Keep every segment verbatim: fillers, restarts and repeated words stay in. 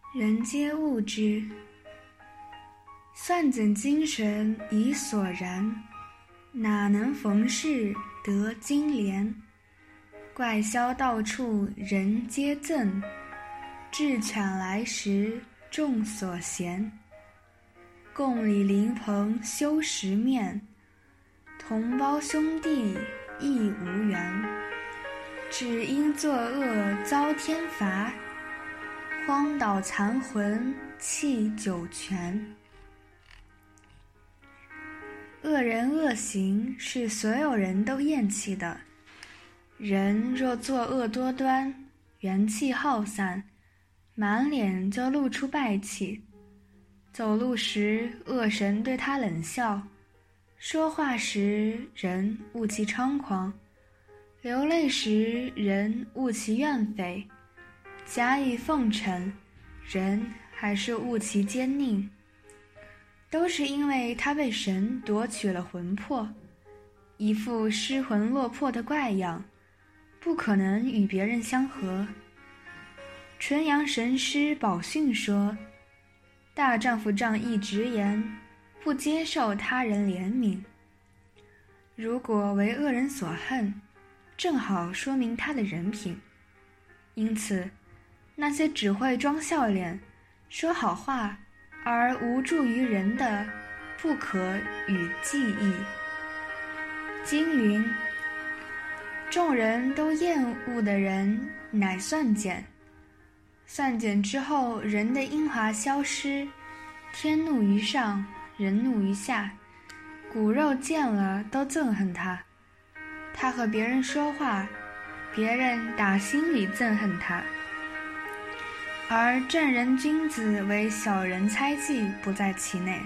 人皆恶之。算尽精神已索然，哪能逢事得金莲？怪销到处人皆赠，智犬来时众所嫌。共理灵棚修十面，同胞兄弟亦无缘。只因作恶遭天罚，荒岛残魂弃九泉。恶人恶行是所有人都厌弃的。人若作恶多端，元气耗散，满脸就露出败气。走路时恶神对他冷笑，说话时人恶其猖狂，流泪时人恶其怨怼，加以奉承，人还是恶其奸佞。都是因为他被神夺取了魂魄，一副失魂落魄的怪样，不可能与别人相合。纯阳神师宝训说，大丈夫仗义直言，不接受他人怜悯。如果为恶人所恨，正好说明他的人品。因此，那些只会装笑脸、说好话而无助于人的，不可与计议。经云：众人都厌恶的人，乃算减。算减之后，人的英华消失，天怒于上，人怒于下，骨肉见了都憎恨他。他和别人说话，别人打心里憎恨他。而正人君子为小人猜忌，不在其内。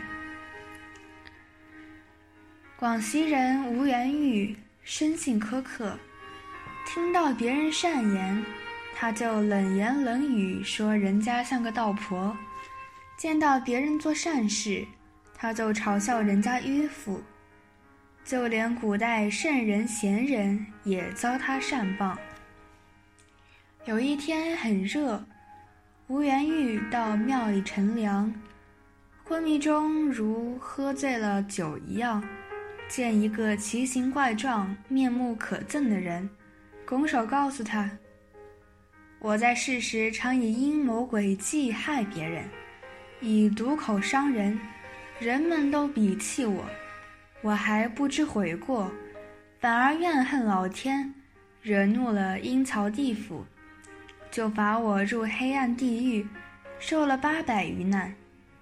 广西人吴元玉生性苛刻，听到别人善言，他就冷言冷语说人家像个道婆；见到别人做善事，他就嘲笑人家迂腐。就连古代圣人贤人也遭他善谤。有一天很热，吴元玉到庙里乘凉，昏迷中如喝醉了酒一样，见一个奇形怪状、面目可憎的人，拱手告诉他：我在世时常以阴谋诡计害别人，以毒口伤人，人们都鄙弃我，我还不知悔过，反而怨恨老天，惹怒了阴曹地府，就罚我入黑暗地狱，受了八百余难。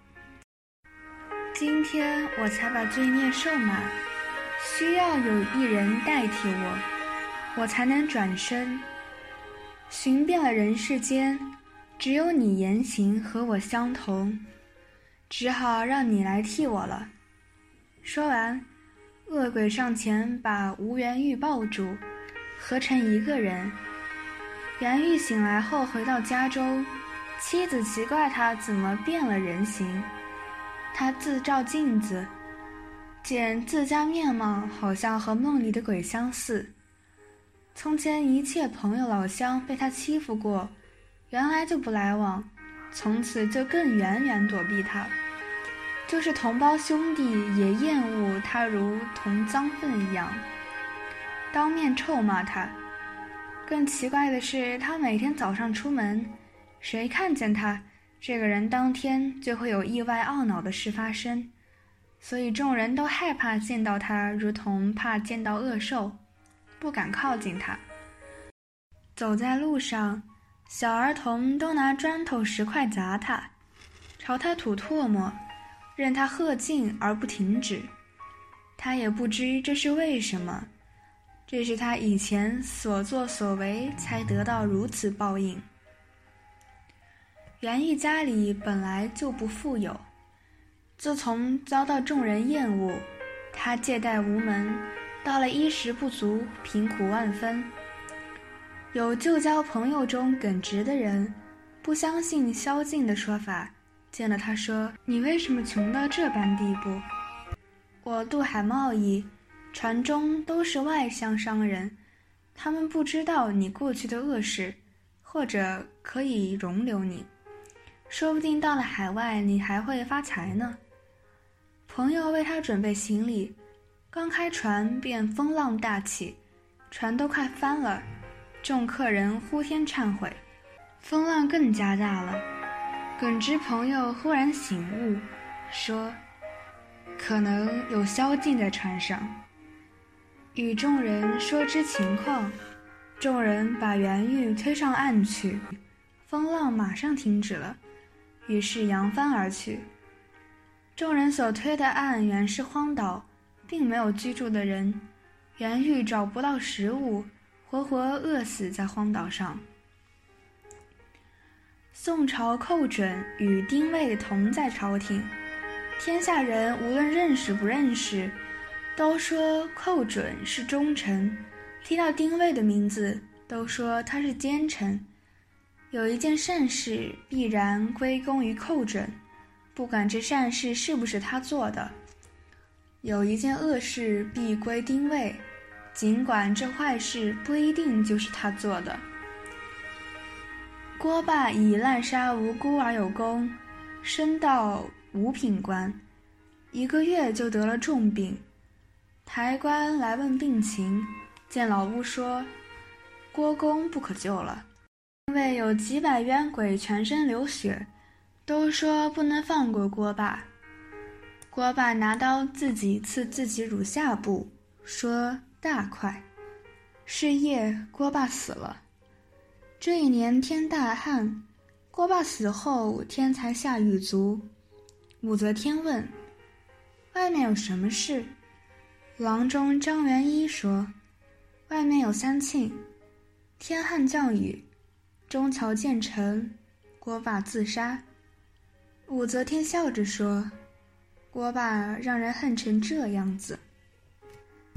今天我才把罪孽受满，需要有一人代替我，我才能转身。寻遍了人世间，只有你言行和我相同，只好让你来替我了。说完，恶鬼上前把吴元玉抱住，合成一个人。元玉醒来后回到家中，妻子奇怪他怎么变了人形。他自照镜子，见自家面貌好像和梦里的鬼相似。从前一切朋友老乡被他欺负过，原来就不来往，从此就更远远躲避他。就是同胞兄弟也厌恶他如同脏粪一样，当面臭骂他。更奇怪的是，他每天早上出门，谁看见他，这个人当天就会有意外懊恼的事发生，所以众人都害怕见到他，如同怕见到恶兽，不敢靠近他。走在路上，小儿童都拿砖头石块砸他，朝他吐唾沫，任他喝尽而不停止。他也不知这是为什么，这是他以前所作所为才得到如此报应。元玉家里本来就不富有，自从遭到众人厌恶，他借贷无门，到了衣食不足，贫苦万分。有旧交朋友中耿直的人，不相信宵禁的说法，见了他说：你为什么穷到这般地步？我渡海贸易，船中都是外乡商人，他们不知道你过去的恶事，或者可以容留你。 说不定到了海外你还会发财呢。朋友为他准备行李，刚开船便风浪大起，船都快翻了，众客人呼天忏悔，风浪更加大了。耿直朋友忽然醒悟，说可能有宵禁在船上，与众人说知情况。众人把袁玉推上岸去，风浪马上停止了，于是扬帆而去。众人所推的岸原是荒岛，并没有居住的人，袁玉找不到食物，活活饿死在荒岛上。宋朝寇准与丁谓同在朝廷，天下人无论认识不认识，都说寇准是忠臣，提到丁谓的名字，都说他是奸臣。有一件善事必然归功于寇准，不管这善事是不是他做的；有一件恶事必归丁谓，尽管这坏事不一定就是他做的。郭霸以滥杀无辜而有功，升到五品官，一个月就得了重病。抬官来问病情，见老巫说郭公不可救了，因为有几百冤鬼全身流血，都说不能放过郭霸。郭霸拿刀自己刺自己乳下部，说大快。是夜，郭霸死了。这一年天大旱，郭霸死后天才下雨足。武则天问外面有什么事，郎中张元一说外面有三庆，天旱降雨，中桥建成，郭霸自杀。武则天笑着说郭霸让人恨成这样子。